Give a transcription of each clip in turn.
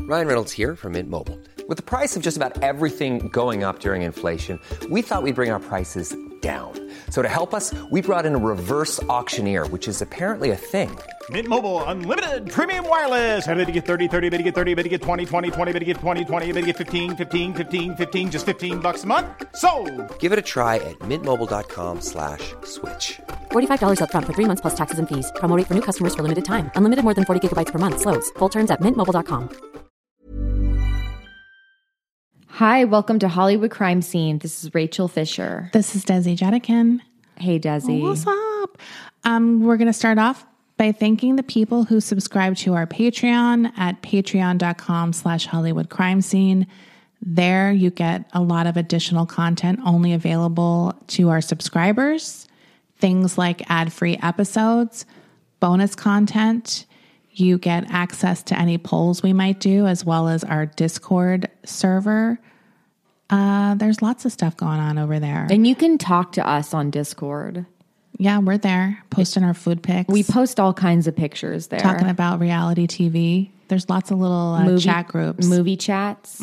Ryan Reynolds here from Mint Mobile. With the price of just about everything going up during inflation, we thought we'd bring our prices down. So to help us, we brought in a reverse auctioneer, which is apparently a thing. Mint Mobile Unlimited Premium Wireless. How to get 30, 30, bit to get 30, bit to get 20, 20, 20, bit to get 20, 20, bit to get 15, 15, 15, 15, just $15 a month? Sold! Give it a try at mintmobile.com/switch. $45 up front for 3 months plus taxes and fees. Promo rate for new customers for limited time. Unlimited more than 40 gigabytes per month. Slows full terms at mintmobile.com. Hi, welcome to Hollywood Crime Scene. This is Rachel Fisher. This is Desi Jetikin. Hey, Desi. What's up? We're going to start off by thanking the people who subscribe to our Patreon at patreon.com/Hollywood Crime Scene. There you get a lot of additional content only available to our subscribers. Things like ad-free episodes, bonus content. You get access to any polls we might do, as well as our Discord server. There's lots of stuff going on over there. And you can talk to us on Discord. Yeah, we're there, posting our food pics. We post all kinds of pictures there. Talking about reality TV. There's lots of little chat groups. Movie chats.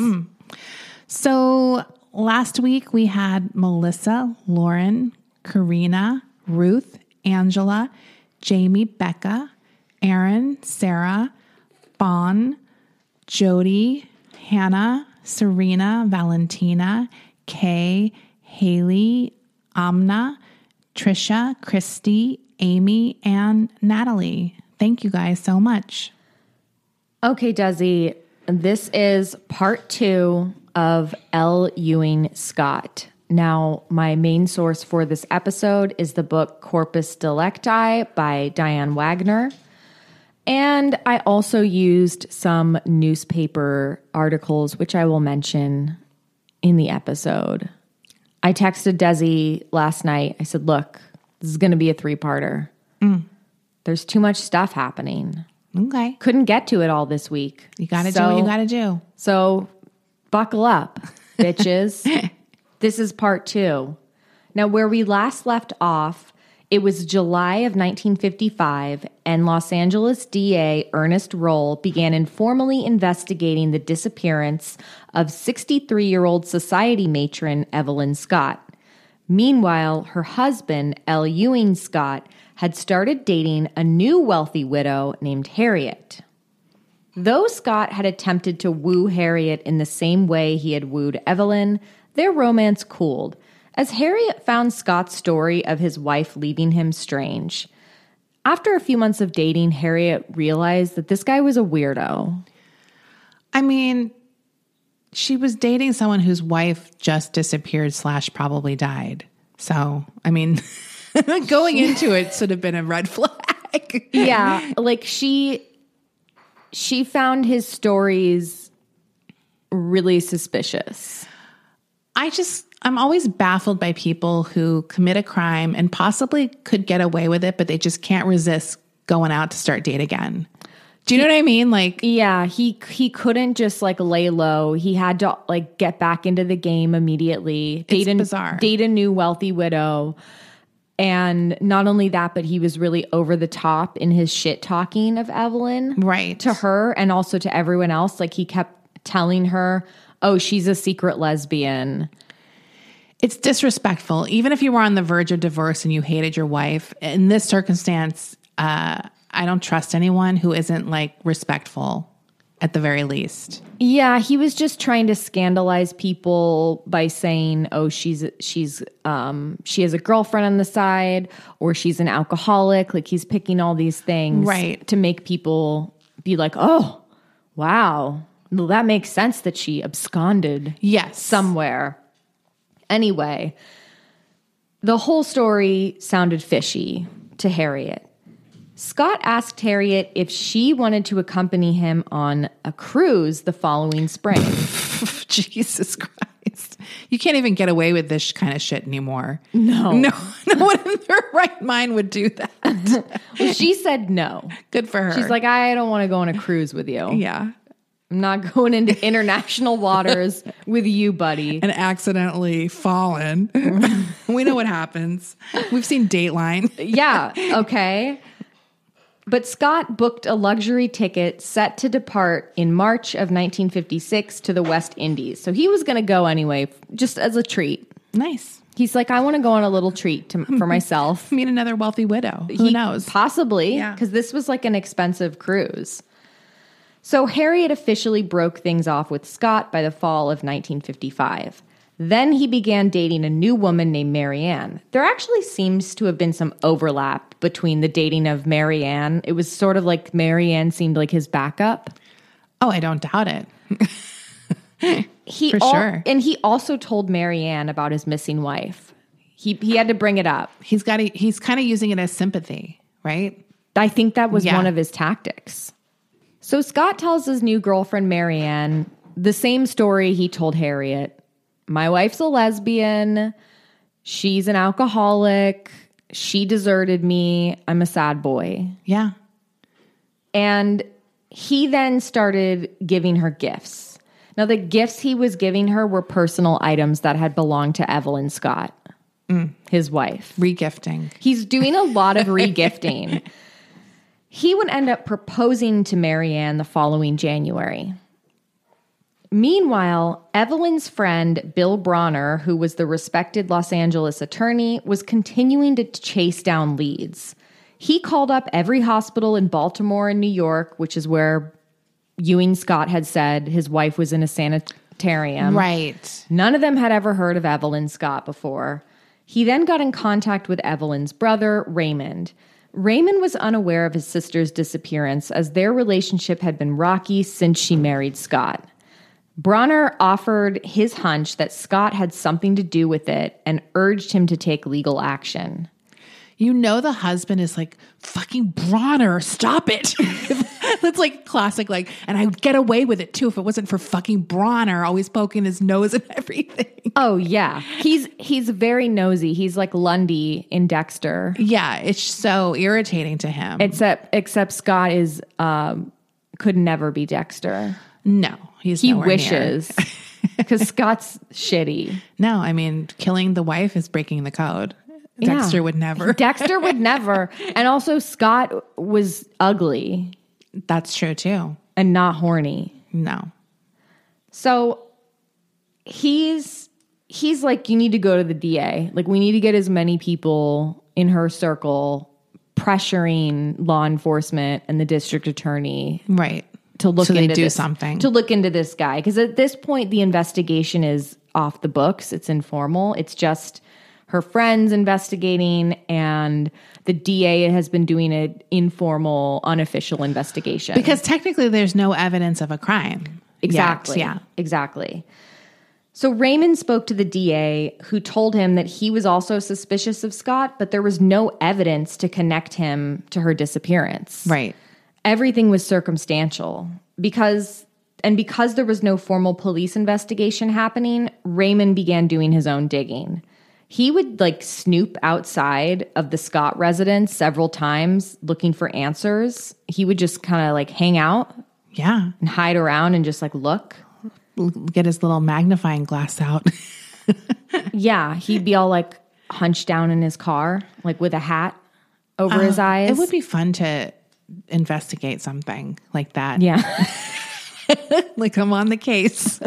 So last week we had Melissa, Lauren, Karina, Ruth, Angela, Jamie, Becca, Aaron, Sarah, Bon, Jody, Hannah, Serena, Valentina, Kay, Haley, Amna, Trisha, Christy, Amy, and Natalie. Thank you guys so much. Okay, Desi, this is part 2 of L. Ewing Scott. Now, my main source for this episode is the book Corpus Delicti by Diane Wagner. And I also used some newspaper articles, which I will mention in the episode. I texted Desi last night. I said, look, this is going to be a 3-parter. There's too much stuff happening. Okay. Couldn't get to it all this week. You got to do what you got to do. So buckle up, bitches. This is part 2. Now, where we last left off, it was July of 1955, and Los Angeles DA Ernest Roll began informally investigating the disappearance of 63-year-old society matron Evelyn Scott. Meanwhile, her husband, L. Ewing Scott, had started dating a new wealthy widow named Harriet. Though Scott had attempted to woo Harriet in the same way he had wooed Evelyn, their romance cooled, as Harriet found Scott's story of his wife leaving him strange. After a few months of dating, Harriet realized that this guy was a weirdo. I mean, she was dating someone whose wife just disappeared / probably died. So, I mean, going into it should have been a red flag. Yeah, like she found his stories really suspicious. I'm always baffled by people who commit a crime and possibly could get away with it, but they just can't resist going out to start date again. Do you know what I mean? Like, yeah, he couldn't just like lay low. He had to like get back into the game immediately. It's bizarre. Date a new wealthy widow. And not only that, but he was really over the top in his shit talking of Evelyn. Right. To her and also to everyone else. Like he kept telling her, oh, she's a secret lesbian. It's disrespectful. Even if you were on the verge of divorce and you hated your wife, in this circumstance, I don't trust anyone who isn't like respectful at the very least. Yeah, he was just trying to scandalize people by saying, oh, she has a girlfriend on the side, or she's an alcoholic. Like he's picking all these things right to make people be like, oh, wow. Well, that makes sense that she absconded somewhere. Anyway, the whole story sounded fishy to Harriet. Scott asked Harriet if she wanted to accompany him on a cruise the following spring. Jesus Christ. You can't even get away with this kind of shit anymore. No. No one in their right mind would do that. Well, she said no. Good for her. She's like, I don't want to go on a cruise with you. Yeah. I'm not going into international waters with you, buddy. And accidentally fallen. We know what happens. We've seen Dateline. Yeah. Okay. But Scott booked a luxury ticket set to depart in March of 1956 to the West Indies. So he was going to go anyway, just as a treat. Nice. He's like, I want to go on a little treat for myself. Meet another wealthy widow. Who knows? Possibly, because this was like an expensive cruise. So Harriet officially broke things off with Scott by the fall of 1955. Then he began dating a new woman named Marianne. There actually seems to have been some overlap between the dating of Marianne. It was sort of like Marianne seemed like his backup. Oh, I don't doubt it. For sure. And he also told Marianne about his missing wife. He had to bring it up. He's kind of using it as sympathy, right? I think that was one of his tactics. So Scott tells his new girlfriend, Marianne, the same story he told Harriet. My wife's a lesbian. She's an alcoholic. She deserted me. I'm a sad boy. Yeah. And he then started giving her gifts. Now, the gifts he was giving her were personal items that had belonged to Evelyn Scott, his wife. Regifting. He's doing a lot of regifting. He would end up proposing to Marianne the following January. Meanwhile, Evelyn's friend, Bill Bronner, who was the respected Los Angeles attorney, was continuing to chase down leads. He called up every hospital in Baltimore and New York, which is where Ewing Scott had said his wife was in a sanitarium. Right. None of them had ever heard of Evelyn Scott before. He then got in contact with Evelyn's brother, Raymond. Raymond was unaware of his sister's disappearance as their relationship had been rocky since she married Scott. Bronner offered his hunch that Scott had something to do with it and urged him to take legal action. You know the husband is like, fucking Bronner, stop it. That's like classic, like, and I would get away with it too if it wasn't for fucking Bronner always poking his nose and everything. Oh, yeah. He's very nosy. He's like Lundy in Dexter. Yeah, it's so irritating to him. Except Scott is could never be Dexter. No, he wishes. Because Scott's shitty. No, I mean, killing the wife is breaking the code. Dexter would never. Dexter would never. And also Scott was ugly. That's true too. And not horny. No. So he's like, you need to go to the DA. Like, we need to get as many people in her circle pressuring law enforcement and the district attorney. Right. To look into something. To look into this guy. Because at this point, the investigation is off the books. It's informal. It's just her friends investigating, and the DA has been doing an informal, unofficial investigation. Because technically there's no evidence of a crime. Exactly. Yet. Yeah. Exactly. So Raymond spoke to the DA, who told him that he was also suspicious of Scott, but there was no evidence to connect him to her disappearance. Right. Everything was circumstantial. Because there was no formal police investigation happening, Raymond began doing his own digging. He would like snoop outside of the Scott residence several times looking for answers. He would just kind of like hang out. Yeah. And hide around and just like look. Get his little magnifying glass out. Yeah. He'd be all like hunched down in his car, like with a hat over his eyes. It would be fun to investigate something like that. Yeah. Like, I'm on the case.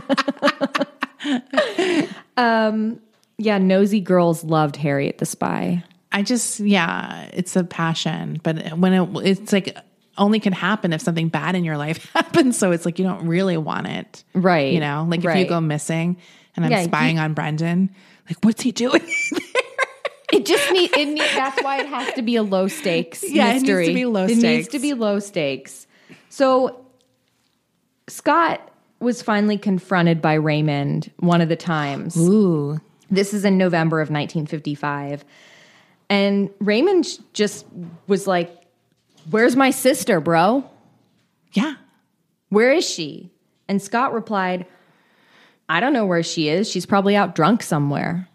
Yeah, nosy girls loved Harriet the Spy. It's a passion. But when it's like only can happen if something bad in your life happens. So it's like you don't really want it. Right. You know, like if you go missing and I'm spying on Brendan, like, what's he doing there? It just that's why it has to be a low stakes mystery. It needs to be low stakes. It needs to be low stakes. So Scott was finally confronted by Raymond one of the times. Ooh. This is in November of 1955. And Raymond just was like, "Where's my sister, bro? Yeah. Where is she?" And Scott replied, "I don't know where she is. She's probably out drunk somewhere."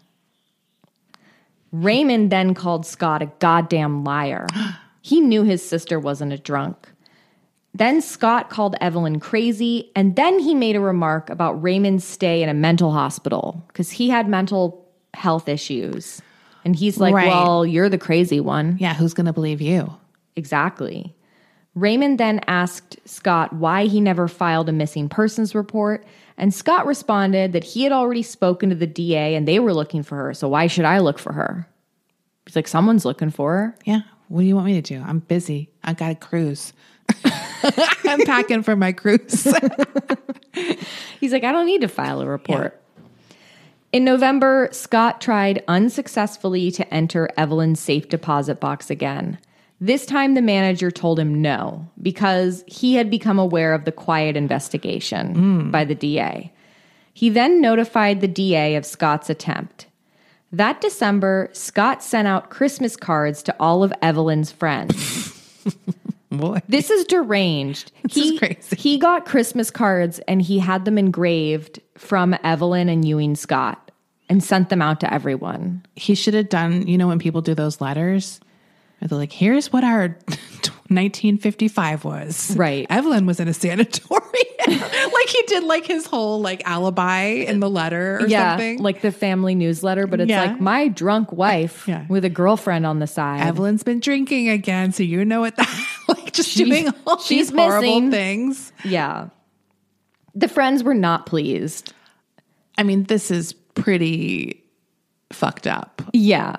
Raymond then called Scott a goddamn liar. He knew his sister wasn't a drunk. Then Scott called Evelyn crazy, and then he made a remark about Raymond's stay in a mental hospital because he had mental health issues. And he's like, Right. Well, you're the crazy one. Yeah, who's going to believe you? Exactly. Raymond then asked Scott why he never filed a missing persons report, and Scott responded that he had already spoken to the DA and they were looking for her, so why should I look for her? He's like, someone's looking for her. Yeah. What do you want me to do? I'm busy. I got a cruise. I'm packing for my cruise. He's like, I don't need to file a report. Yeah. In November, Scott tried unsuccessfully to enter Evelyn's safe deposit box again. This time, the manager told him no, because he had become aware of the quiet investigation by the DA. He then notified the DA of Scott's attempt. That December, Scott sent out Christmas cards to all of Evelyn's friends. Boy. This is deranged. This is crazy. He got Christmas cards and he had them engraved from Evelyn and Ewing Scott and sent them out to everyone. He should have done, you know, when people do those letters, they're like, here's what our 1955 was. Right. Evelyn was in a sanatorium. Like he did like his whole like alibi in the letter or something. Like the family newsletter, but it's like my drunk wife with a girlfriend on the side. Evelyn's been drinking again, so you know what that like just doing all these horrible things. Yeah. The friends were not pleased. I mean, this is pretty fucked up. Yeah.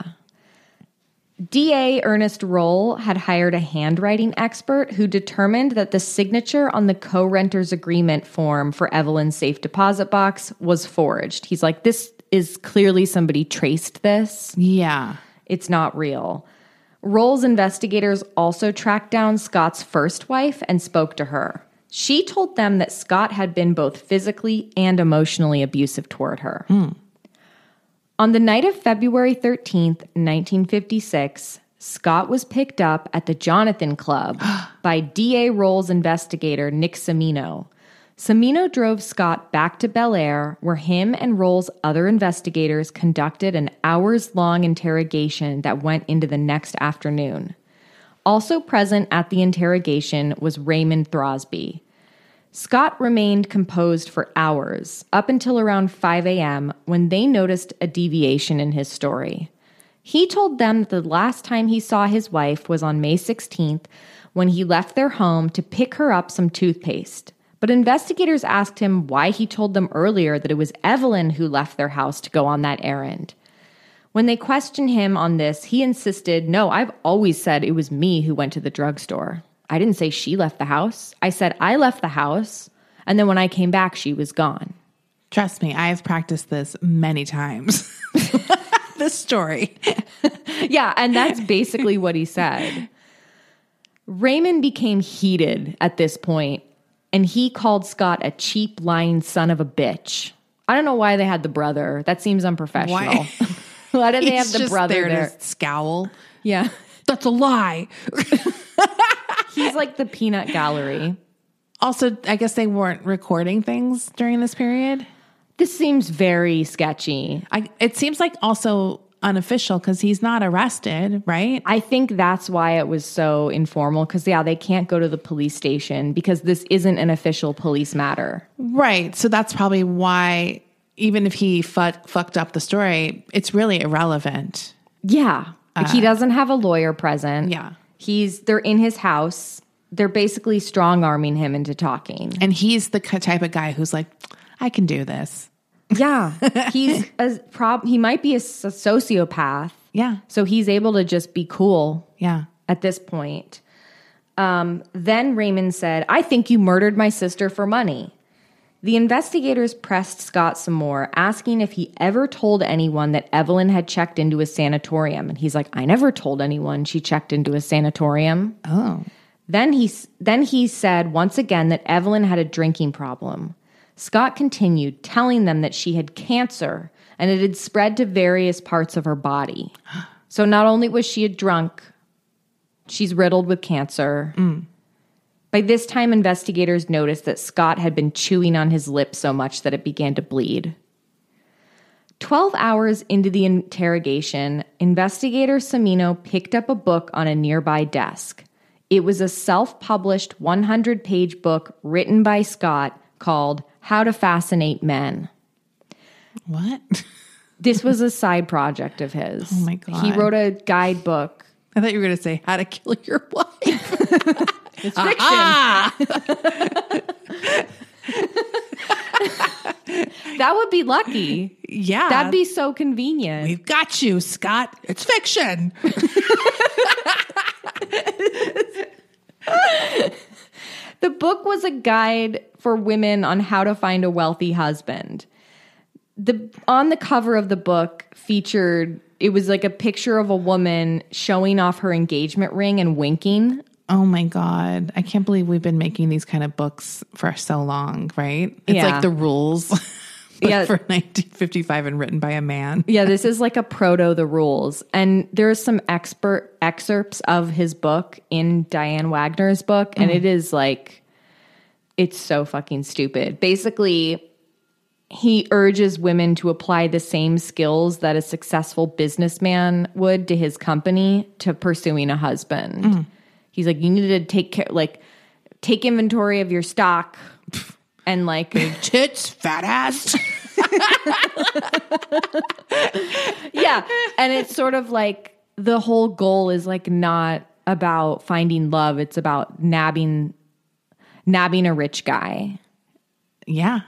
DA Ernest Roll had hired a handwriting expert who determined that the signature on the co-renter's agreement form for Evelyn's safe deposit box was forged. He's like, this is clearly somebody traced this. Yeah. It's not real. Roll's investigators also tracked down Scott's first wife and spoke to her. She told them that Scott had been both physically and emotionally abusive toward her. On the night of February 13th, 1956, Scott was picked up at the Jonathan Club by DA Roll's investigator, Nick Cimino. Cimino drove Scott back to Bel Air, where him and Roll's other investigators conducted an hours-long interrogation that went into the next afternoon. Also present at the interrogation was Raymond Throsby. Scott remained composed for hours, up until around 5 a.m., when they noticed a deviation in his story. He told them that the last time he saw his wife was on May 16th, when he left their home to pick her up some toothpaste. But investigators asked him why he told them earlier that it was Evelyn who left their house to go on that errand. When they questioned him on this, he insisted, "No, I've always said it was me who went to the drugstore. I didn't say she left the house. I said I left the house, and then when I came back, she was gone." Trust me, I have practiced this many times. This story. Yeah, and that's basically what he said. Raymond became heated at this point, and he called Scott a cheap, lying son of a bitch. I don't know why they had the brother. That seems unprofessional. Why? Why did they have the brother there? To scowl. Yeah. That's a lie. He's like the peanut gallery. Also, I guess they weren't recording things during this period. This seems very sketchy. It seems like also unofficial because he's not arrested, right? I think that's why it was so informal because, yeah, they can't go to the police station because this isn't an official police matter. Right. So that's probably why, even if he fucked up the story, it's really irrelevant. Yeah. Like he doesn't have a lawyer present. Yeah. They're in his house. They're basically strong-arming him into talking. And he's the type of guy who's like, I can do this. Yeah. He might be a sociopath. Yeah. So he's able to just be cool. Yeah. At this point. Then Raymond said, "I think you murdered my sister for money." The investigators pressed Scott some more, asking if he ever told anyone that Evelyn had checked into a sanatorium. And he's like, "I never told anyone she checked into a sanatorium." Oh. Then he said once again that Evelyn had a drinking problem. Scott continued, telling them that she had cancer and it had spread to various parts of her body. So not only was she a drunk, she's riddled with cancer. By this time, investigators noticed that Scott had been chewing on his lip so much that it began to bleed. 12 hours into the interrogation, investigator Cimino picked up a book on a nearby desk. It was a self-published 100-page book written by Scott called How to Fascinate Men. What? This was a side project of his. Oh my God. He wrote a guidebook I thought you were going to say How to Kill Your Wife. It's fiction. That would be lucky. Yeah. That'd be so convenient. We've got you, Scott. It's fiction. The book was a guide for women on how to find a wealthy husband. On the cover of the book it was like a picture of a woman showing off her engagement ring and winking. Oh my God. I can't believe we've been making these kind of books for so long, right? It's Yeah. like The Rules, but Yeah. for 1955 and written by a man. Yeah, this is like a proto The Rules. And there's some expert excerpts of his book in Diane Wagner's book. And it is like, it's so fucking stupid. Basically, he urges women to apply the same skills that a successful businessman would to his company to pursuing a husband. He's like, you need to take inventory of your stock and like Tits, fat ass. yeah. And it's sort of like the whole goal is like not about finding love. It's about nabbing a rich guy. Yeah.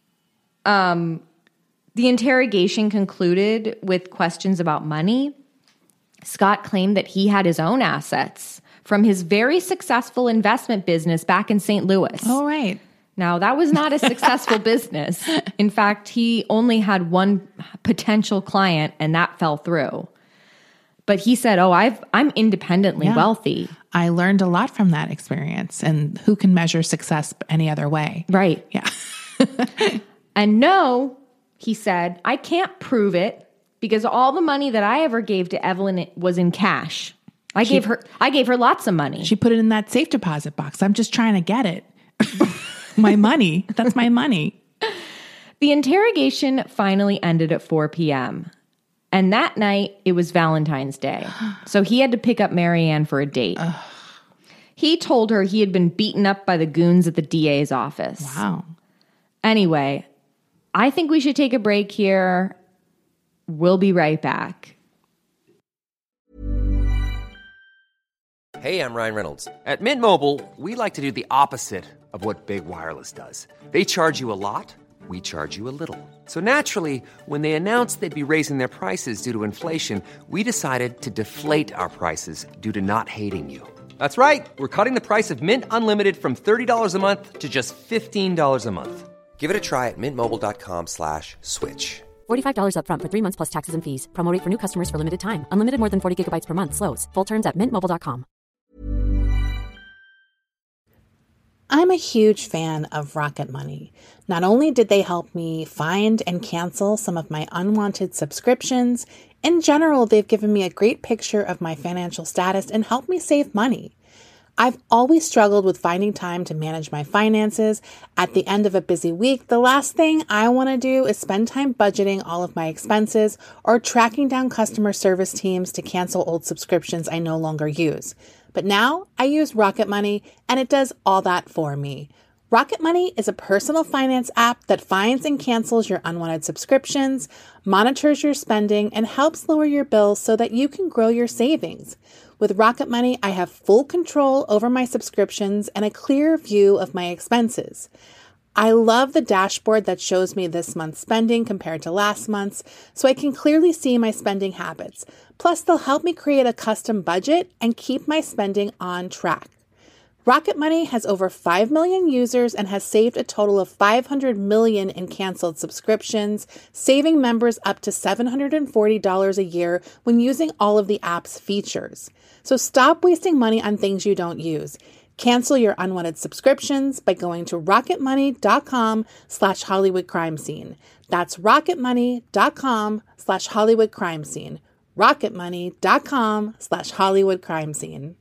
The interrogation concluded with questions about money. Scott claimed that he had his own assets from his very successful investment business back in St. Louis. Oh, right. Now, that was not a successful business. In fact, he only had one potential client, and that fell through. But he said, I'm independently wealthy. I learned a lot from that experience. And who can measure success any other way? Right. Yeah. And no, he said, I can't prove it because all the money that I ever gave to Evelyn was in cash. I gave her lots of money. She put it in that safe deposit box. I'm just trying to get it. My money. That's my money. The interrogation finally ended at 4 p.m. And that night, it was Valentine's Day. So he had to pick up Marianne for a date. He told her he had been beaten up by the goons at the DA's office. Wow. Anyway, I think we should take a break here. We'll be right back. Hey, I'm Ryan Reynolds. At Mint Mobile, we like to do the opposite of what Big Wireless does. They charge you a lot, we charge you a little. So naturally, when they announced they'd be raising their prices due to inflation, we decided to deflate our prices due to not hating you. That's right. We're cutting the price of Mint Unlimited from $30 a month to just $15 a month. Give it a try at mintmobile.com/switch. $45 up front for 3 months plus taxes and fees. Promo rate for new customers for limited time. Unlimited more than 40 gigabytes per month. Slows full terms at mintmobile.com. I'm a huge fan of Rocket Money. Not only did they help me find and cancel some of my unwanted subscriptions, in general, they've given me a great picture of my financial status and helped me save money. I've always struggled with finding time to manage my finances. At the end of a busy week, the last thing I want to do is spend time budgeting all of my expenses or tracking down customer service teams to cancel old subscriptions I no longer use. But now I use Rocket Money and it does all that for me. Rocket Money is a personal finance app that finds and cancels your unwanted subscriptions, monitors your spending, and helps lower your bills so that you can grow your savings. With Rocket Money, I have full control over my subscriptions and a clear view of my expenses. I love the dashboard that shows me this month's spending compared to last month's, so I can clearly see my spending habits. Plus, they'll help me create a custom budget and keep my spending on track. Rocket Money has over 5 million users and has saved a total of $500 million in canceled subscriptions, saving members up to $740 a year when using all of the app's features. So stop wasting money on things you don't use. Cancel your unwanted subscriptions by going to rocketmoney.com/Hollywood Crime Scene. That's rocketmoney.com/Hollywood Crime Scene. rocketmoney.com/Hollywood Crime Scene.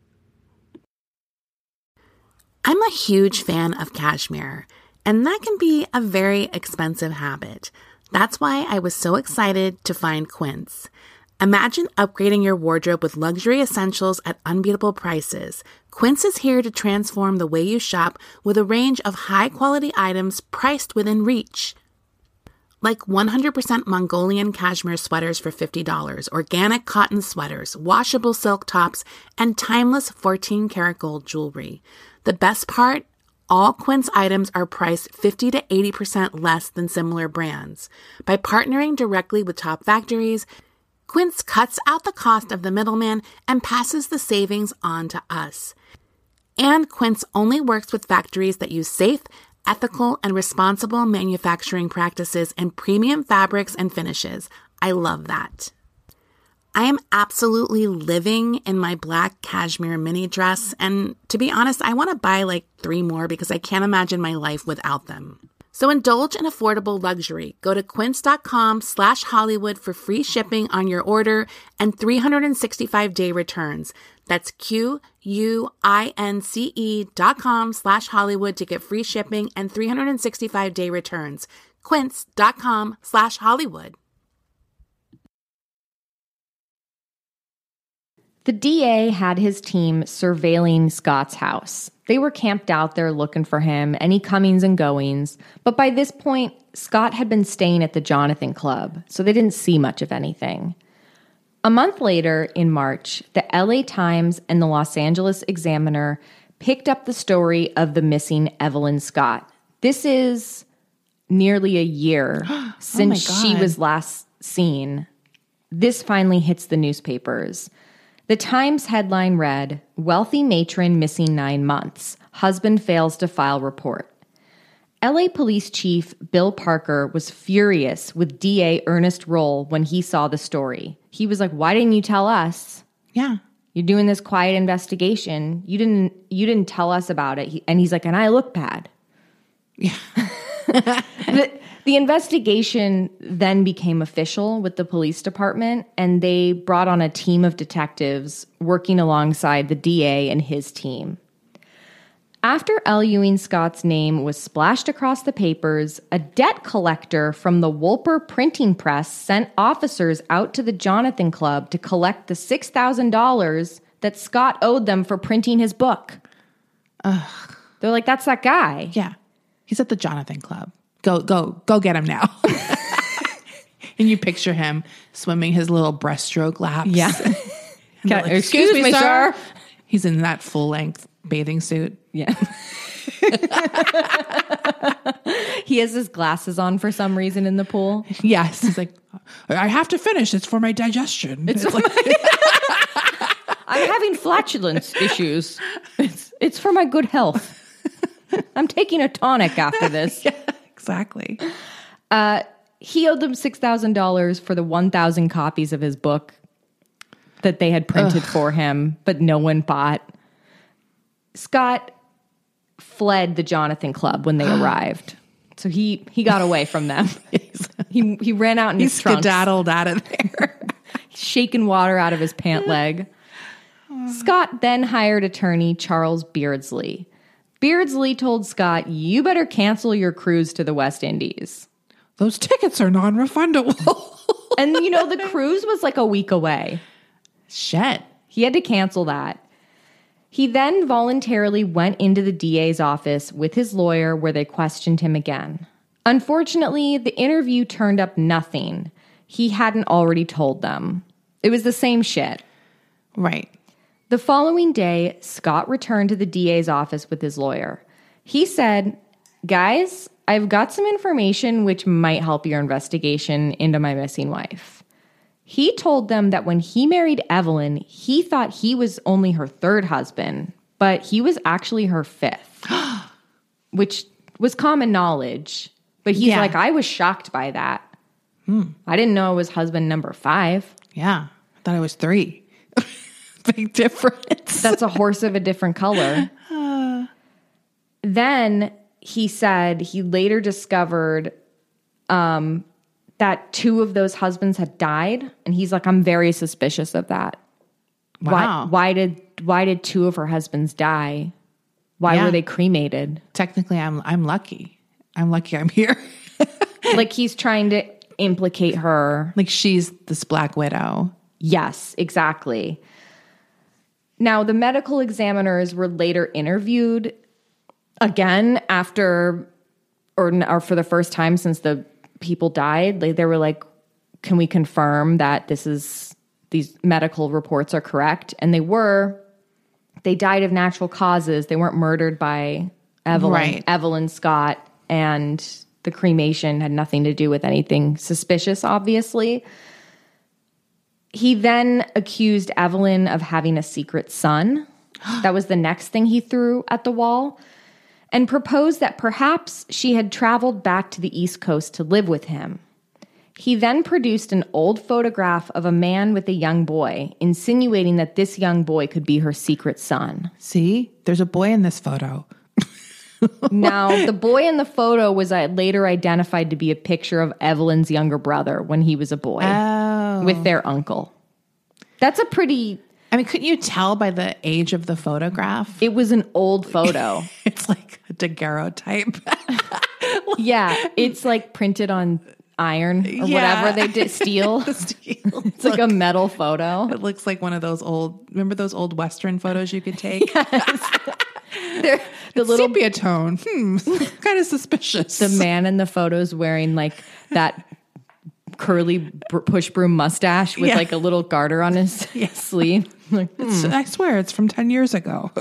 I'm a huge fan of cashmere, and that can be a very expensive habit. That's why I was so excited to find Quince. Imagine upgrading your wardrobe with luxury essentials at unbeatable prices. Quince is here to transform the way you shop with a range of high-quality items priced within reach. like 100% Mongolian cashmere sweaters for $50, organic cotton sweaters, washable silk tops, and timeless 14-karat gold jewelry. The best part? All Quince items are priced 50 to 80% less than similar brands. By partnering directly with top factories, Quince cuts out the cost of the middleman and passes the savings on to us. And Quince only works with factories that use safe, ethical, and responsible manufacturing practices and premium fabrics and finishes. I love that. I am absolutely living in my black cashmere mini dress, and to be honest, I want to buy like 3 more because I can't imagine my life without them. So indulge in affordable luxury. Go to quince.com/Hollywood for free shipping on your order and 365-day returns. That's QUINCE.com/Hollywood to get free shipping and 365-day returns. Quince.com/Hollywood. The DA had his team surveilling Scott's house. They were camped out there looking for him, any comings and goings. But by this point, Scott had been staying at the Jonathan Club, so they didn't see much of anything. A month later, in March, the LA Times and the Los Angeles Examiner picked up the story of the missing Evelyn Scott. This is nearly a year since she was last seen. This finally hits the newspapers. The Times headline read, "Wealthy Matron Missing 9 Months. Husband Fails to File Report." LA Police Chief Bill Parker was furious with DA Ernest Roll when he saw the story. He was like, "Why didn't you tell us? Yeah. You're doing this quiet investigation. You didn't tell us about it." And he's like, "And I look bad." Yeah. The investigation then became official with the police department, and they brought on a team of detectives working alongside the DA and his team. After L. Ewing Scott's name was splashed across the papers, a debt collector from the Wolper Printing Press sent officers out to the Jonathan Club to collect the $6,000 that Scott owed them for printing his book. Ugh. They're like, "That's that guy." Yeah. He's at the Jonathan Club. Go get him now. And you picture him swimming his little breaststroke laps. Yeah. Like, Excuse me, sir. He's in that full-length bathing suit. Yeah. He has his glasses on for some reason in the pool. Yes. He's like, "I have to finish. It's for my digestion." It's like, I'm having flatulence issues. It's for my good health. I'm taking a tonic after this. Yeah, exactly. He owed them $6,000 for the 1,000 copies of his book that they had printed for him, but no one bought. Scott fled the Jonathan Club when they arrived. So he got away from them. He ran out in his trunks. He skedaddled out of there. Shaking water out of his pant leg. Scott then hired attorney Charles Beardsley. Beardsley told Scott, "You better cancel your cruise to the West Indies." Those tickets are non-refundable. And, the cruise was like a week away. Shit. He had to cancel that. He then voluntarily went into the DA's office with his lawyer where they questioned him again. Unfortunately, the interview turned up nothing. He hadn't already told them. It was the same shit. Right. The following day, Scott returned to the DA's office with his lawyer. He said, "Guys, I've got some information which might help your investigation into my missing wife." He told them that when he married Evelyn, he thought he was only her 3rd husband, but he was actually her 5th, which was common knowledge. But he's like, "I was shocked by that. I didn't know it was husband number 5. Yeah. I thought it was 3. Big difference. That's a horse of a different color." Then he said he later discovered that 2 of those husbands had died, and he's like, "I'm very suspicious of that." Wow. Why did 2 of her husbands die? Why were they cremated? Technically, I'm lucky. I'm lucky I'm here. Like he's trying to implicate her. Like she's this Black Widow. Yes, exactly. Now, the medical examiners were later interviewed again after, or for the first time since the people died. They were like, can we confirm that these medical reports are correct? And they were. They died of natural causes. They weren't murdered by Evelyn Scott, and the cremation had nothing to do with anything suspicious, obviously. He then accused Evelyn of having a secret son. That was the next thing he threw at the wall, and proposed that perhaps she had traveled back to the East Coast to live with him. He then produced an old photograph of a man with a young boy, insinuating that this young boy could be her secret son. See, there's a boy in this photo. Now, the boy in the photo was later identified to be a picture of Evelyn's younger brother when he was a boy with their uncle. That's a pretty... I mean, couldn't you tell by the age of the photograph? It was an old photo. It's like a daguerreotype. Yeah, it's like printed on iron or whatever they did, steel. It's like a metal photo. It looks like one of those remember those old Western photos you could take? Yes. The little sepia tone. Kind of suspicious. The man in the photo's wearing like that curly push broom mustache with like a little garter on his sleeve. Like, I swear it's from 10 years ago.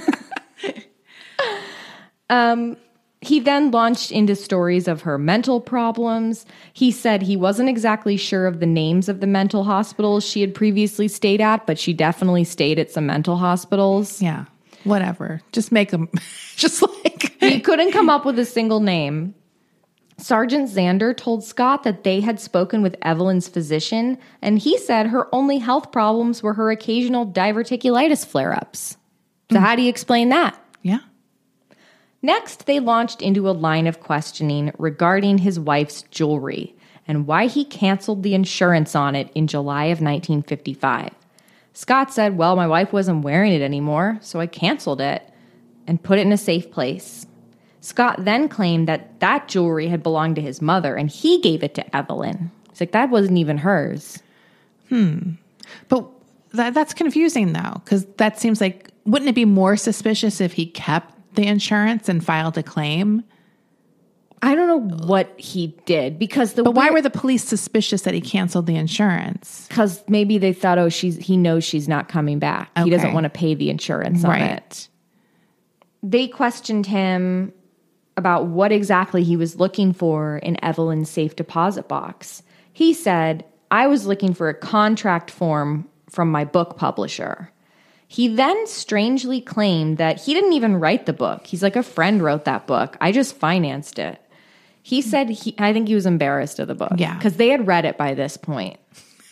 He then launched into stories of her mental problems. He said he wasn't exactly sure of the names of the mental hospitals she had previously stayed at, but she definitely stayed at some mental hospitals. Yeah, whatever. Just make them, just like... He couldn't come up with a single name. Sergeant Zander told Scott that they had spoken with Evelyn's physician, and he said her only health problems were her occasional diverticulitis flare-ups. So how do you explain that? Yeah. Next, they launched into a line of questioning regarding his wife's jewelry and why he canceled the insurance on it in July of 1955. Scott said, well, my wife wasn't wearing it anymore, so I canceled it and put it in a safe place. Scott then claimed that jewelry had belonged to his mother, and he gave it to Evelyn. He's like, that wasn't even hers. But that's confusing, though, because that seems like, wouldn't it be more suspicious if he kept the insurance and filed a claim? I don't know what he did because But why were the police suspicious that he canceled the insurance? Because maybe they thought, he knows she's not coming back. He doesn't want to pay the insurance on it. They questioned him about what exactly he was looking for in Evelyn's safe deposit box. He said, I was looking for a contract form from my book publisher. He then strangely claimed that he didn't even write the book. He's like, a friend wrote that book. I just financed it. He said, I think he was embarrassed of the book. Yeah. Because they had read it by this point.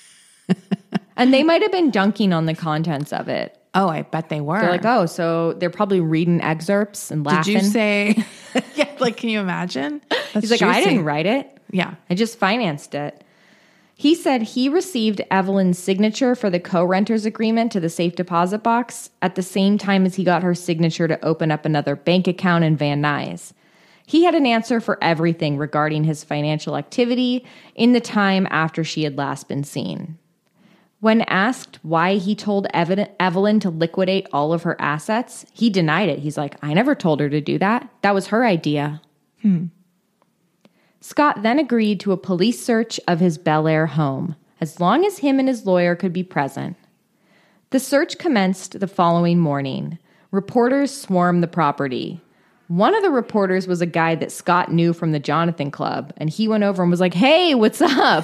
And they might have been dunking on the contents of it. Oh, I bet they were. They're like, so they're probably reading excerpts and laughing. Did you say, yeah, like, can you imagine? He's like, I didn't write it. Yeah. I just financed it. He said he received Evelyn's signature for the co-renter's agreement to the safe deposit box at the same time as he got her signature to open up another bank account in Van Nuys. He had an answer for everything regarding his financial activity in the time after she had last been seen. When asked why he told Evelyn to liquidate all of her assets, he denied it. He's like, I never told her to do that. That was her idea. Scott then agreed to a police search of his Bel Air home, as long as him and his lawyer could be present. The search commenced the following morning. Reporters swarmed the property. One of the reporters was a guy that Scott knew from the Jonathan Club, and he went over and was like, hey, what's up?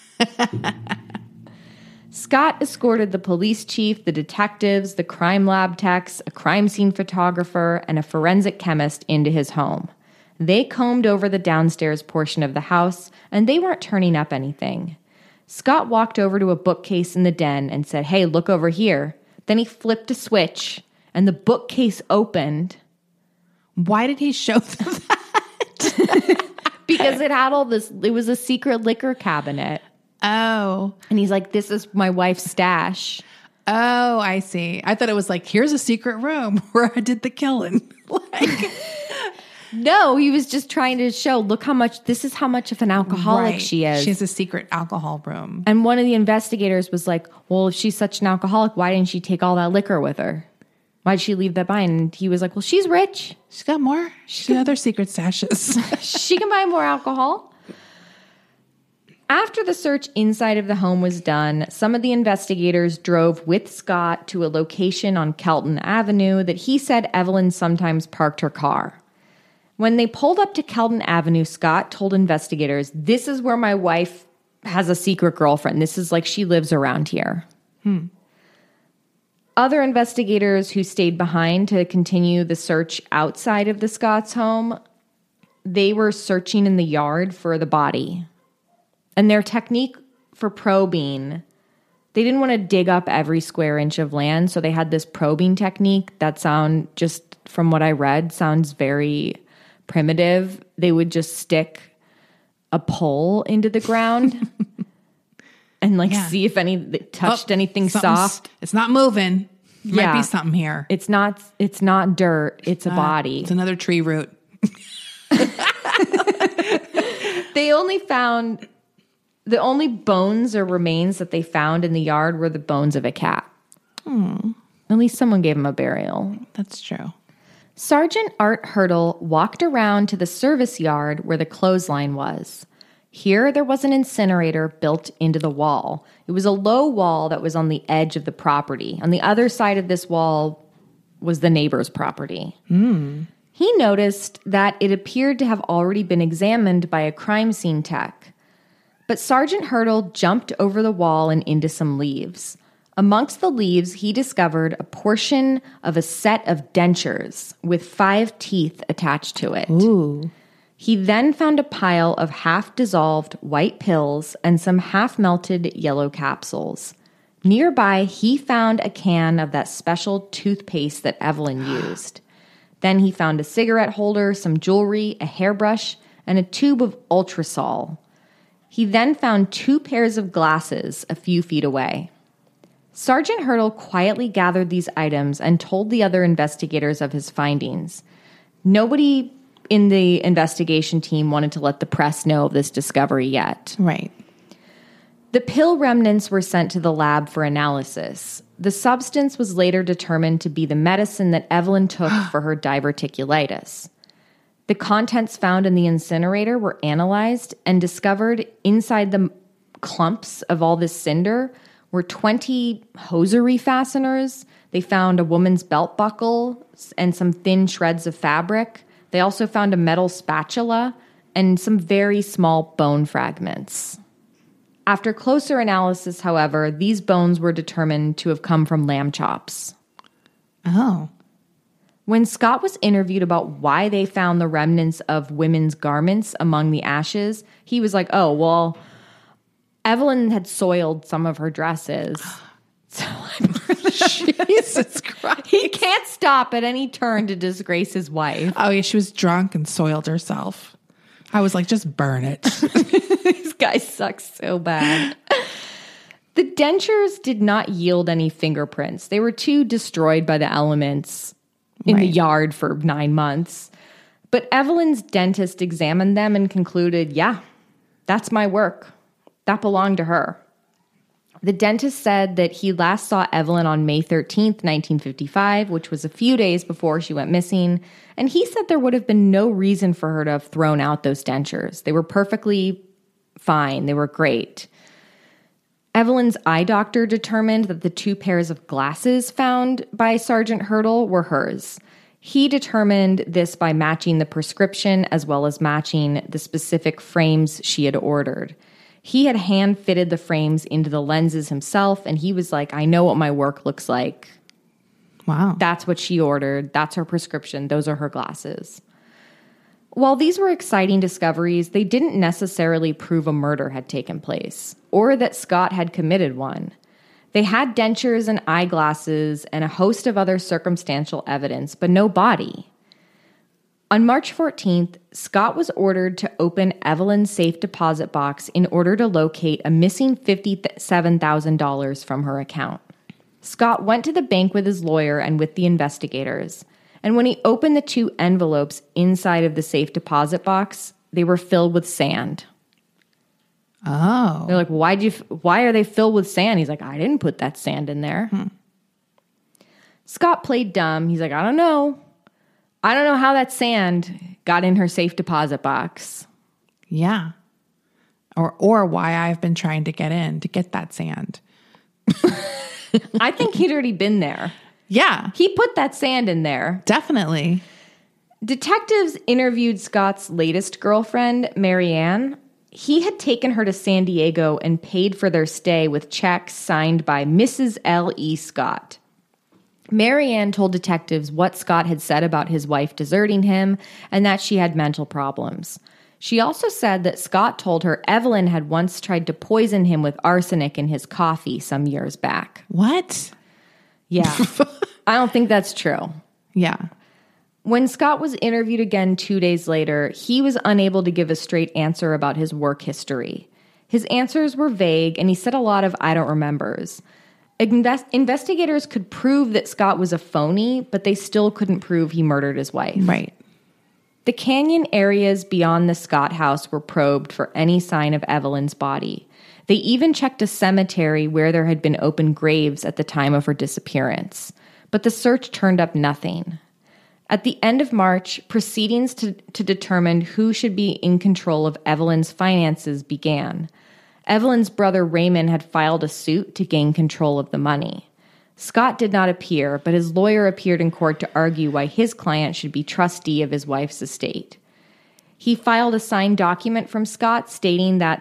Scott escorted the police chief, the detectives, the crime lab techs, a crime scene photographer, and a forensic chemist into his home. They combed over the downstairs portion of the house, and they weren't turning up anything. Scott walked over to a bookcase in the den and said, hey, look over here. Then he flipped a switch, and the bookcase opened. Why did he show them that? Because it had all this, it was a secret liquor cabinet. Oh. And he's like, this is my wife's stash. Oh, I see. I thought it was like, here's a secret room where I did the killing. No, he was just trying to show, look how much, this is how much of an alcoholic she is. She has a secret alcohol room. And one of the investigators was like, well, if she's such an alcoholic, why didn't she take all that liquor with her? Why'd she leave that behind? And he was like, well, she's rich. She's got more. She's got other secret stashes. She can buy more alcohol. After the search inside of the home was done, some of the investigators drove with Scott to a location on Kelton Avenue that he said Evelyn sometimes parked her car. When they pulled up to Kelton Avenue, Scott told investigators, "This is where my wife has a secret girlfriend. This is like she lives around here." Other investigators who stayed behind to continue the search outside of the Scott's home, they were searching in the yard for the body. And their technique for probing, they didn't want to dig up every square inch of land, so they had this probing technique that just from what I read, sounds very primitive. They would just stick a pole into the ground and see if touched anything soft. It's not moving. Might be something here. It's not dirt. It's a body. It's another tree root. They only found the only bones or remains that they found in the yard were the bones of a cat. At least someone gave him a burial. That's true. Sergeant Art Hurdle walked around to the service yard where the clothesline was. Here, there was an incinerator built into the wall. It was a low wall that was on the edge of the property. On the other side of this wall was the neighbor's property. He noticed that it appeared to have already been examined by a crime scene tech. But Sergeant Hurdle jumped over the wall and into some leaves. Amongst the leaves, he discovered a portion of a set of dentures with 5 teeth attached to it. Ooh. He then found a pile of half-dissolved white pills and some half-melted yellow capsules. Nearby, he found a can of that special toothpaste that Evelyn used. Then he found a cigarette holder, some jewelry, a hairbrush, and a tube of Ultrasol. He then found 2 pairs of glasses a few feet away. Sergeant Hurdle quietly gathered these items and told the other investigators of his findings. Nobody in the investigation team wanted to let the press know of this discovery yet. Right. The pill remnants were sent to the lab for analysis. The substance was later determined to be the medicine that Evelyn took for her diverticulitis. The contents found in the incinerator were analyzed and discovered inside the clumps of all this cinder were 20 hosiery fasteners. They found a woman's belt buckle and some thin shreds of fabric. They also found a metal spatula and some very small bone fragments. After closer analysis, however, these bones were determined to have come from lamb chops. Oh. When Scott was interviewed about why they found the remnants of women's garments among the ashes, he was like, "Oh, well, Evelyn had soiled some of her dresses." So Jesus Christ. He can't stop at any turn to disgrace his wife. Oh, yeah, she was drunk and soiled herself. I was like, just burn it. These guys suck so bad. The dentures did not yield any fingerprints. They were too destroyed by the elements in the yard for 9 months. But Evelyn's dentist examined them and concluded, yeah, that's my work. That belonged to her. The dentist said that he last saw Evelyn on May 13th, 1955, which was a few days before she went missing, and he said there would have been no reason for her to have thrown out those dentures. They were perfectly fine. They were great. Evelyn's eye doctor determined that the 2 pairs of glasses found by Sergeant Hurdle were hers. He determined this by matching the prescription as well as matching the specific frames she had ordered. He had hand-fitted the frames into the lenses himself, and he was like, I know what my work looks like. Wow. That's what she ordered. That's her prescription. Those are her glasses. While these were exciting discoveries, they didn't necessarily prove a murder had taken place, or that Scott had committed one. They had dentures and eyeglasses and a host of other circumstantial evidence, but no body. On March 14th, Scott was ordered to open Evelyn's safe deposit box in order to locate a missing $57,000 from her account. Scott went to the bank with his lawyer and with the investigators, and when he opened the 2 envelopes inside of the safe deposit box, they were filled with sand. Oh. They're like, why are they filled with sand? He's like, I didn't put that sand in there. Scott played dumb. He's like, I don't know how that sand got in her safe deposit box. Yeah. or why I've been trying to get in to get that sand. I think he'd already been there. Yeah, He put that sand in there. definitely. Detectives interviewed Scott's latest girlfriend, Marianne. He had taken her to San Diego and paid for their stay with checks signed by Mrs. L.E. Scott. Marianne told detectives what Scott had said about his wife deserting him and that she had mental problems. She also said that Scott told her Evelyn had once tried to poison him with arsenic in his coffee some years back. What? Yeah. I don't think that's true. Yeah. When Scott was interviewed again 2 days later, he was unable to give a straight answer about his work history. His answers were vague, and he said a lot of I don't remembers. Investigators could prove that Scott was a phony, but they still couldn't prove he murdered his wife. Right. The canyon areas beyond the Scott house were probed for any sign of Evelyn's body. They even checked a cemetery where there had been open graves at the time of her disappearance. But the search turned up nothing. At the end of March, proceedings to determine who should be in control of Evelyn's finances began. Evelyn's brother Raymond had filed a suit to gain control of the money. Scott did not appear, but his lawyer appeared in court to argue why his client should be trustee of his wife's estate. He filed a signed document from Scott stating the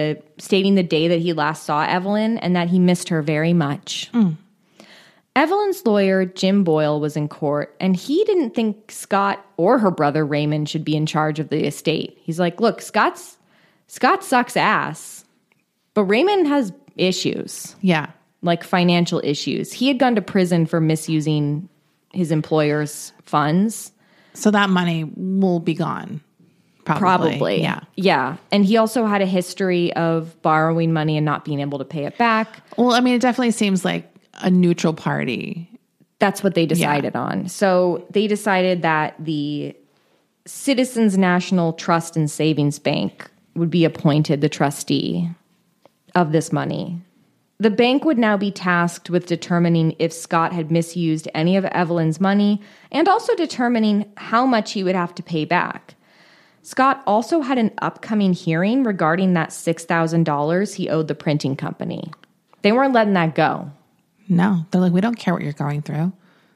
day that he last saw Evelyn and that he missed her very much. Evelyn's lawyer, Jim Boyle, was in court, and he didn't think Scott or her brother Raymond should be in charge of the estate. He's like, look, Scott sucks ass, but Raymond has issues. Yeah. Like financial issues. He had gone to prison for misusing his employer's funds. So that money will be gone. Probably. Yeah. Yeah. And he also had a history of borrowing money and not being able to pay it back. Well, I mean, it definitely seems like a neutral party. That's what they decided on. So they decided that the Citizens National Trust and Savings Bank would be appointed the trustee of this money. The bank would now be tasked with determining if Scott had misused any of Evelyn's money and also determining how much he would have to pay back. Scott also had an upcoming hearing regarding that $6,000 he owed the printing company. They weren't letting that go. No, they're like, we don't care what you're going through.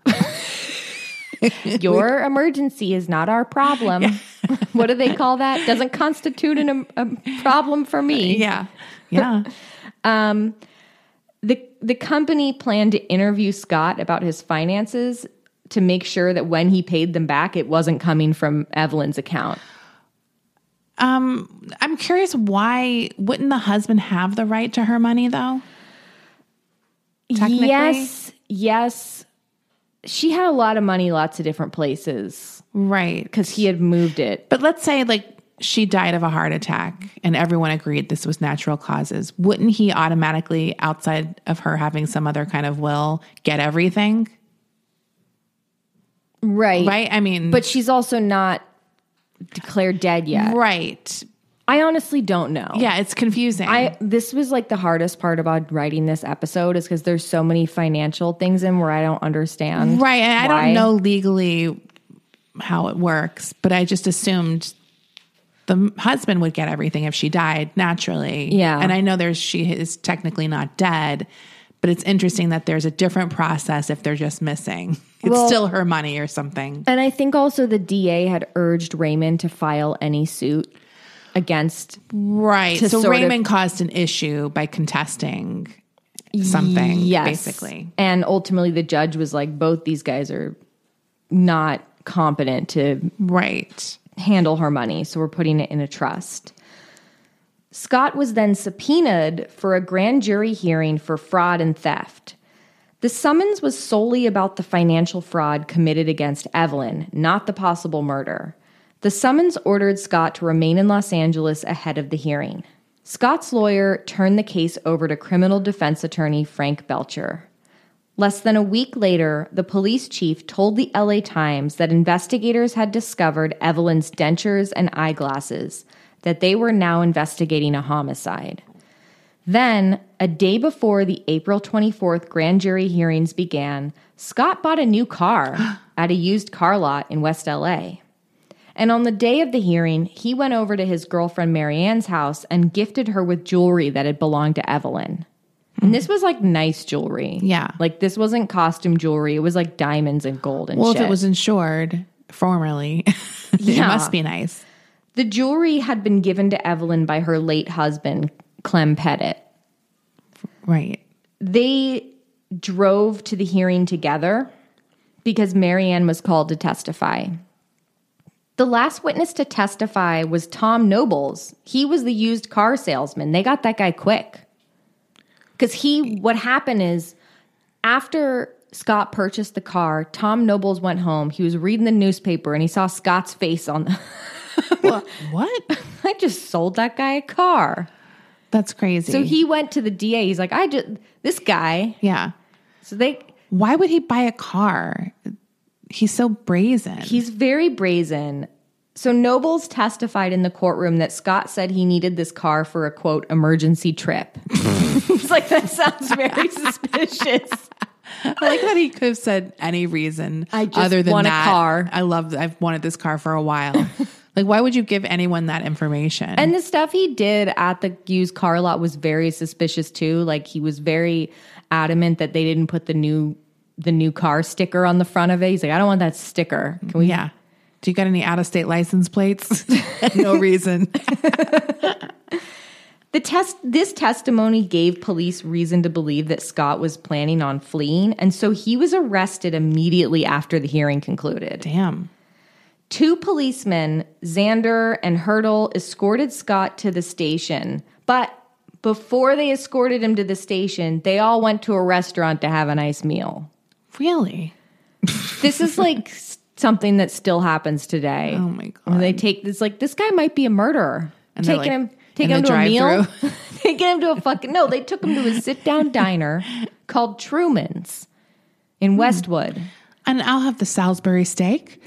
Your emergency is not our problem. Yeah. What do they call that? Doesn't constitute a problem for me. Yeah. Yeah. The company planned to interview Scott about his finances to make sure that when he paid them back, it wasn't coming from Evelyn's account. I'm curious, why wouldn't the husband have the right to her money, though? Technically? Yes. She had a lot of money, lots of different places. Right. Because he had moved it. But let's say, like, she died of a heart attack and everyone agreed this was natural causes. Wouldn't he automatically, outside of her having some other kind of will, get everything? Right. Right? I mean... But she's also not declared dead yet. Right. I honestly don't know. Yeah, it's confusing. This was like the hardest part about writing this episode is because there's so many financial things in where I don't understand. Right. And I don't know legally how it works, but I just assumed the husband would get everything if she died naturally. Yeah. And I know she is technically not dead, but it's interesting that there's a different process if they're just missing. It's still her money or something. And I think also the DA had urged Raymond to file any suit against. Right. So Raymond caused an issue by contesting something, yes, basically. And ultimately the judge was like, both these guys are not competent to handle her money, so we're putting it in a trust. Scott was then subpoenaed for a grand jury hearing for fraud and theft. The summons was solely about the financial fraud committed against Evelyn, not the possible murder. The summons ordered Scott to remain in Los Angeles ahead of the hearing. Scott's lawyer turned the case over to criminal defense attorney Frank Belcher. Less than a week later, the police chief told the LA Times that investigators had discovered Evelyn's dentures and eyeglasses, that they were now investigating a homicide. Then, a day before the April 24th grand jury hearings began, Scott bought a new car at a used car lot in West LA. And on the day of the hearing, he went over to his girlfriend Marianne's house and gifted her with jewelry that had belonged to Evelyn. And this was like nice jewelry. Yeah. Like this wasn't costume jewelry. It was like diamonds and gold and Well, shit. if it was insured formerly, it Yeah. must be nice. The jewelry had been given to Evelyn by her late husband, Clem Pettit. Right. They drove to the hearing together because Marianne was called to testify. The last witness to testify was Tom Nobles. He was the used car salesman. They got that guy quick. Because what happened is, after Scott purchased the car, Tom Nobles went home. He was reading the newspaper and he saw Scott's face on the... What? I just sold that guy a car. That's crazy. So he went to the DA. He's like, this guy. Yeah. So Why would he buy a car? He's so brazen. He's very brazen. So Nobles testified in the courtroom that Scott said he needed this car for a, quote, emergency trip. He's like, that sounds very suspicious. I like that he could have said any reason I just other than want a that. car. I've wanted this car for a while. Like, why would you give anyone that information? And the stuff he did at the used car lot was very suspicious too. Like he was very adamant that they didn't put the new car sticker on the front of it. He's like, I don't want that sticker. Can we? Yeah. Do you got any out-of-state license plates? No reason. This testimony gave police reason to believe that Scott was planning on fleeing, and so he was arrested immediately after the hearing concluded. Damn. 2 policemen, Xander and Hurdle, escorted Scott to the station, but before they escorted him to the station, they all went to a restaurant to have a nice meal. Really? This is like something that still happens today. Oh my God. Where they take this, like, this guy might be a murderer. And they're Taking like, him in the to a meal. drive-thru? Taking him to a fucking, no, they took him to a sit-down diner called Truman's in Westwood. And I'll have the Salisbury steak.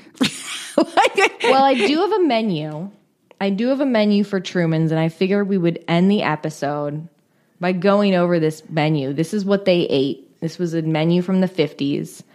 Well, I do have a menu. I do have a menu for Truman's, and I figured we would end the episode by going over this menu. This is what they ate. This was a menu from the 50s.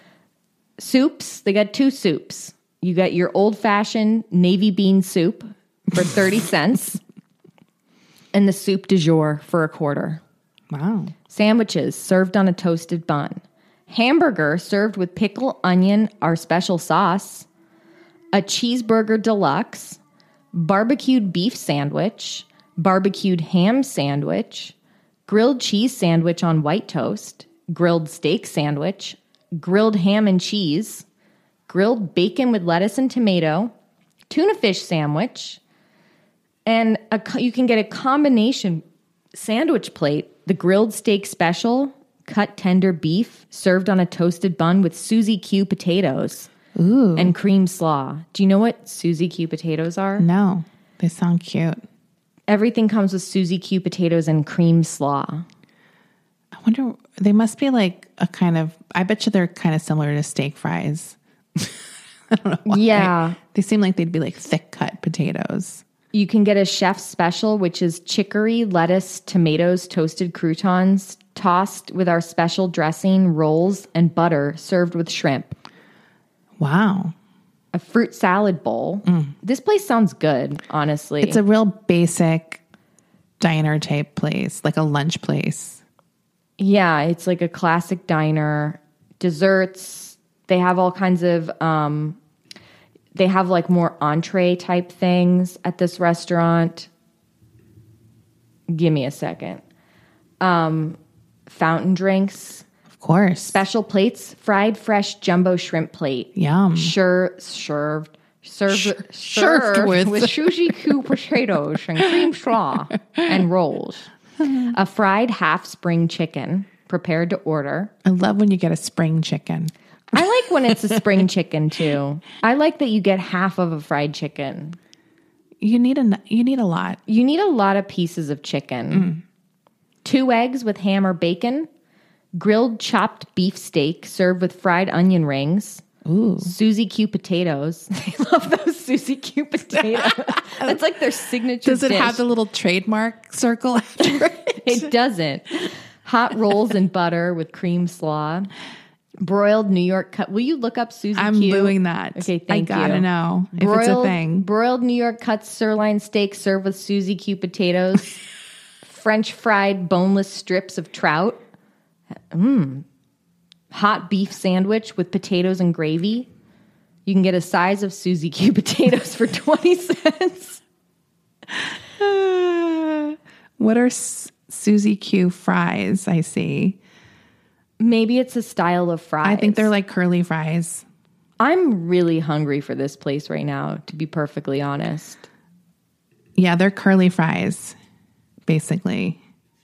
Soups. They got 2 soups. You got your old-fashioned navy bean soup for 30 cents and the soup du jour for $0.25. Wow. Sandwiches served on a toasted bun. Hamburger served with pickle, onion, our special sauce. A cheeseburger deluxe. Barbecued beef sandwich. Barbecued ham sandwich. Grilled cheese sandwich on white toast. Grilled steak sandwich. Grilled ham and cheese. Grilled bacon with lettuce and tomato. Tuna fish sandwich. And you can get a combination sandwich plate. The grilled steak special, cut tender beef, served on a toasted bun with Suzy Q potatoes. Ooh. And cream slaw. Do you know what Suzy Q potatoes are? No. They sound cute. Everything comes with Suzy Q potatoes and cream slaw. I wonder, they must be like a kind of, I bet you they're kind of similar to steak fries. I don't know why. Yeah. They seem like they'd be like thick cut potatoes. You can get a chef's special, which is chicory, lettuce, tomatoes, toasted croutons, tossed with our special dressing, rolls, and butter, served with shrimp. Wow. A fruit salad bowl. This place sounds good, honestly. It's a real basic diner type place, like a lunch place. Yeah, it's like a classic diner. Desserts. They have all kinds of, they have like more entree type things at this restaurant. Give me a second. Fountain drinks. Of course. Special plates. Fried fresh jumbo shrimp plate. Yum. Served with with- Suzy Q potatoes and cream slaw and rolls. A fried half spring chicken prepared to order. I love when you get a spring chicken. I like when it's a spring chicken too. I like that you get half of a fried chicken. You need a lot. You need a lot of pieces of chicken. 2 eggs with ham or bacon. Grilled chopped beef steak served with fried onion rings. Ooh. Suzy Q potatoes. I love those Suzy Q potatoes. That's like their signature Does it dish. have the little trademark circle after it? It doesn't. Hot rolls and butter with cream slaw. Broiled New York cut. Will you look up Susie I'm Q? doing that. Okay, thank you. I gotta know if it's a thing. Broiled New York cut sirloin steak served with Susie Q potatoes. French fried boneless strips of trout. Hot beef sandwich with potatoes and gravy. You can get a size of Susie Q potatoes for 20 cents. What are Susie Q fries? I see. Maybe it's a style of fries. I think they're like curly fries. I'm really hungry for this place right now, to be perfectly honest. Yeah, they're curly fries, basically.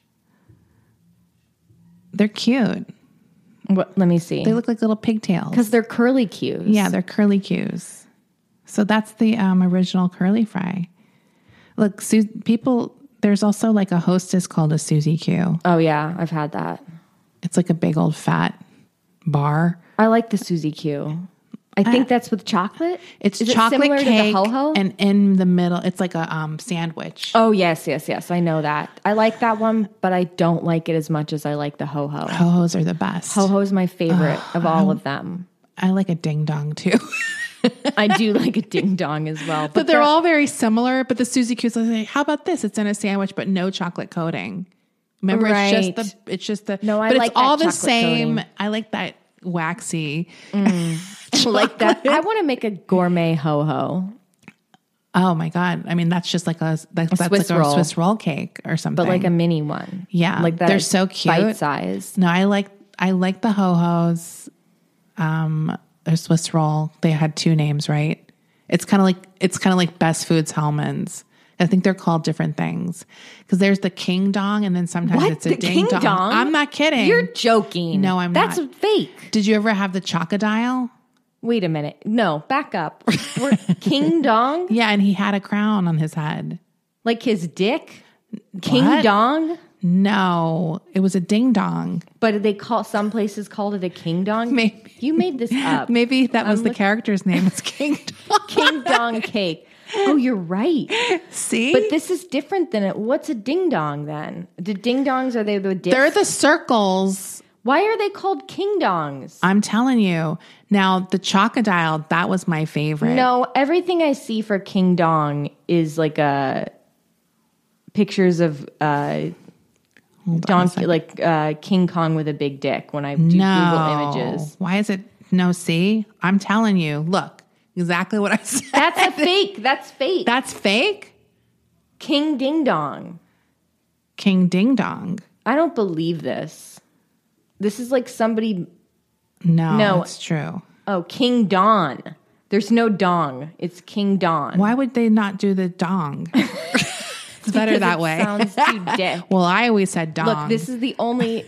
They're cute. What? Let me see. They look like little pigtails. Because they're curly Qs. Yeah, they're curly Qs. So that's the original curly fry. Look, people, there's also like a Hostess called a Susie Q. Oh, yeah, I've had that. It's like a big old fat bar. I like the Susie Q. I think that's with chocolate. It's Is chocolate it similar cake, to the ho-ho? and in the middle, it's like a sandwich. Oh, yes. I know that. I like that one, but I don't like it as much as I like the ho-ho. Ho-hos are the best. Ho-ho is my favorite of all of them. I like a ding dong too. I do like a ding dong as well. But they're all very similar. But the Susie Q's like, how about this? It's in a sandwich, but no chocolate coating. Remember, Right. it's just the. No, I but like it's all that the chocolate same. coating. I like that waxy. like that. I want to make a gourmet ho-ho, Oh my god! I mean, that's just like that's Swiss like roll. a Swiss roll cake or something. but like a mini one. Yeah, like that. they're so cute. Bite size. No, I like the ho-hos. Their Swiss roll. They had two names, right? It's kind of like Best Foods Hellman's. I think they're called different things because there's the King Dong, and then sometimes What? it's a The Ding King Dong? I'm not kidding. You're joking. No, I'm That's not. fake. Did you ever have the Chocodile? Wait a minute. No, back up. King Dong? Yeah, and he had a crown on his head. Like his dick? King What? Dong? No, it was a ding dong. But some places called it a King Dong? Maybe. You made this up. Maybe that was the character's name. It's King Dong. King Dong cake. Oh, you're right. See? But this is different than it. What's a ding dong then? The ding dongs, are they the dick? They're the circles. Why are they called King Dongs? I'm telling you. Now, the Chocodile, that was my favorite. No, everything I see for King Dong is like pictures of Hold on a donkey, second. like King Kong with a big dick when I do Google images. Why is it? No, see? I'm telling you. Look, exactly what I said. That's a fake. That's fake. That's fake? King Ding Dong. King Ding Dong. I don't believe this. This is like somebody. No, it's true. Oh, King Don. There's no dong. It's King Don. Why would they not do the dong? It's better Because that it way. Sounds too dick. Well, I always said dong. Look, this is the only.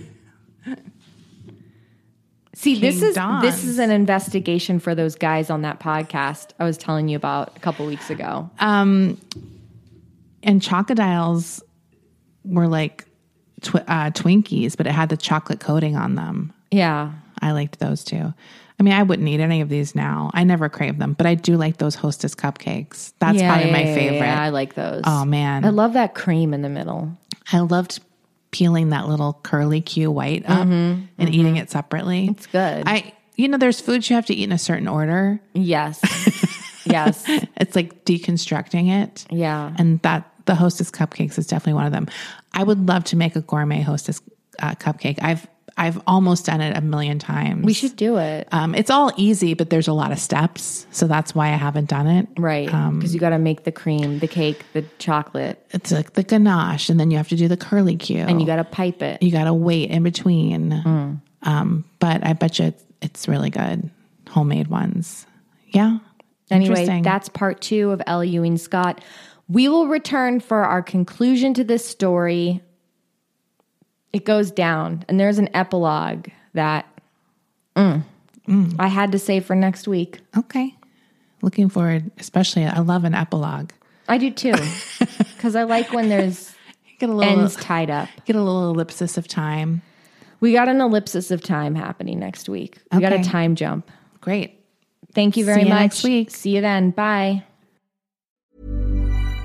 See, this King is Don's. an investigation for those guys on that podcast I was telling you about a couple weeks ago. And Chocodiles were like Twinkies, but it had the chocolate coating on them. Yeah. I liked those too. I mean, I wouldn't eat any of these now. I never crave them, but I do like those Hostess cupcakes. That's probably my favorite. Yeah, I like those. Oh, man. I love that cream in the middle. I loved peeling that little curly Q white up and eating it separately. It's good. There's foods you have to eat in a certain order. Yes. Yes. It's like deconstructing it. Yeah. And the Hostess cupcakes is definitely one of them. I would love to make a gourmet Hostess cupcake. I've almost done it a million times. We should do it. It's all easy, but there's a lot of steps. So that's why I haven't done it. Right. Because you got to make the cream, the cake, the chocolate, It's like the ganache, and then you have to do the curly Q. and you got to pipe it. You got to wait in between. But I bet you it's really good. Homemade ones. Yeah. Anyway, Interesting. that's part 2 of L. Ewing Scott. We will return for our conclusion to this story. It goes down, and there's an epilogue that I had to say for next week. Okay. Looking forward, especially, I love an epilogue. I do too, because I like when there's Get a little ends tied up. Get a little ellipsis of time. We got an ellipsis of time happening next week. We got a Okay. time jump. Great. Thank you very See you much. next week. See you then. Bye.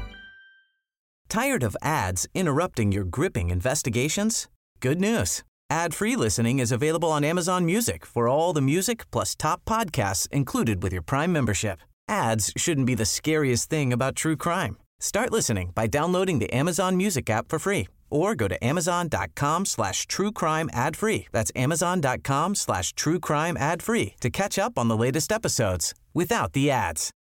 Tired of ads interrupting your gripping investigations? Good news. Ad-free listening is available on Amazon Music for all the music plus top podcasts included with your Prime membership. Ads shouldn't be the scariest thing about true crime. Start listening by downloading the Amazon Music app for free or go to amazon.com/truecrime ad-free. That's amazon.com/truecrime ad-free to catch up on the latest episodes without the ads.